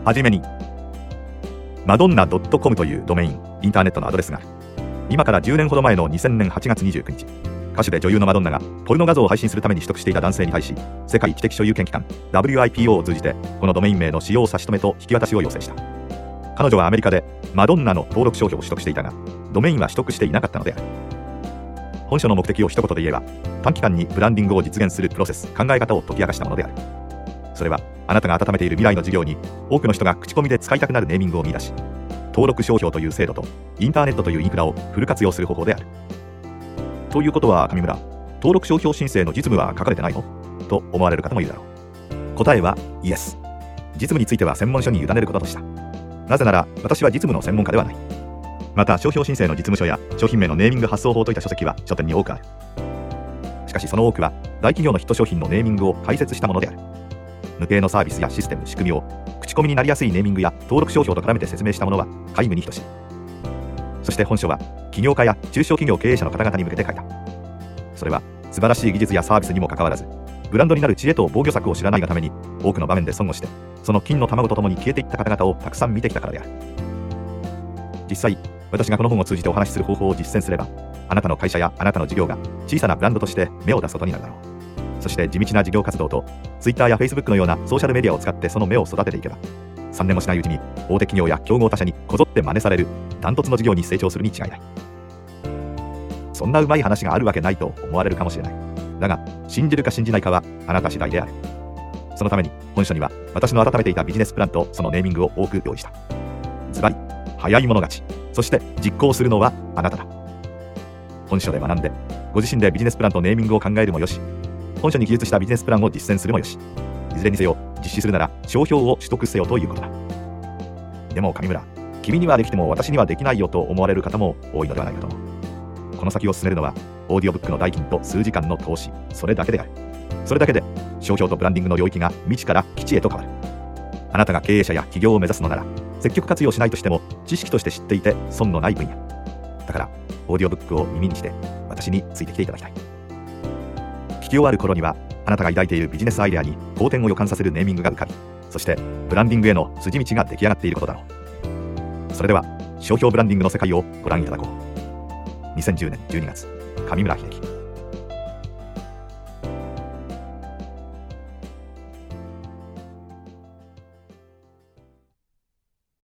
はじめに、マドンナ .com というドメイン、インターネットのアドレスがある。今から10年ほど前の2000年8月29日、歌手で女優のマドンナがポルノ画像を配信するために取得していた男性に対し、世界知的所有権機関 WIPO を通じてこのドメイン名の使用差し止めと引き渡しを要請した。彼女はアメリカでマドンナの登録商標を取得していたが、ドメインは取得していなかったのである。本書の目的を一言で言えば、短期間にブランディングを実現するプロセス、考え方を解き明かしたものである。それはあなたが温めている未来の事業に多くの人が口コミで使いたくなるネーミングを見出し、登録商標という制度とインターネットというインフラをフル活用する方法である。ということは上村、登録商標申請の実務は書かれてないのと思われる方もいるだろう。答えはイエス。実務については専門書に委ねることとした。なぜなら私は実務の専門家ではない。また商標申請の実務書や商品名のネーミング発送法といった書籍は書店に多くある。しかしその多くは大企業のヒット商品のネーミングを解説したものである。無形のサービスやシステム、仕組みを口コミになりやすいネーミングや登録商標と絡めて説明したものは皆無に等しい。そして本書は起業家や中小企業経営者の方々に向けて書いた。それは素晴らしい技術やサービスにもかかわらず、ブランドになる知恵と防御策を知らないがために多くの場面で損をして、その金の卵とともに消えていった方々をたくさん見てきたからである。実際私がこの本を通じてお話しする方法を実践すれば、あなたの会社やあなたの事業が小さなブランドとして芽を出すことになるだろう。そして地道な事業活動と Twitter や Facebook のようなソーシャルメディアを使ってその芽を育てていけば、3年もしないうちに大手企業や競合他社にこぞって真似されるダントツの事業に成長するに違いない。そんなうまい話があるわけないと思われるかもしれない。だが信じるか信じないかはあなた次第である。そのために本書には私の改めていたビジネスプランとそのネーミングを多く用意した。ズバリ、早い者勝ち、そして実行するのはあなただ。本書で学んでご自身でビジネスプランとネーミングを考えるもよし、本書に記述したビジネスプランを実践するもよし、いずれにせよ実施するなら商標を取得せよということだ。でも上村、君にはできても私にはできないよと思われる方も多いのではないかと思う。この先を進めるのはオーディオブックの代金と数時間の投資、それだけである。それだけで商標とブランディングの領域が未知から基地へと変わる。あなたが経営者や起業を目指すのなら、積極活用しないとしても知識として知っていて損のない分野だから、オーディオブックを耳にして私についてきていただきたい。聞き終わる頃にはあなたが抱いているビジネスアイデアに好転を予感させるネーミングが浮かび、そしてブランディングへの筋道が出来上がっていることだろう。それでは商標ブランディングの世界をご覧いただこう。2010年12月、上村秀樹。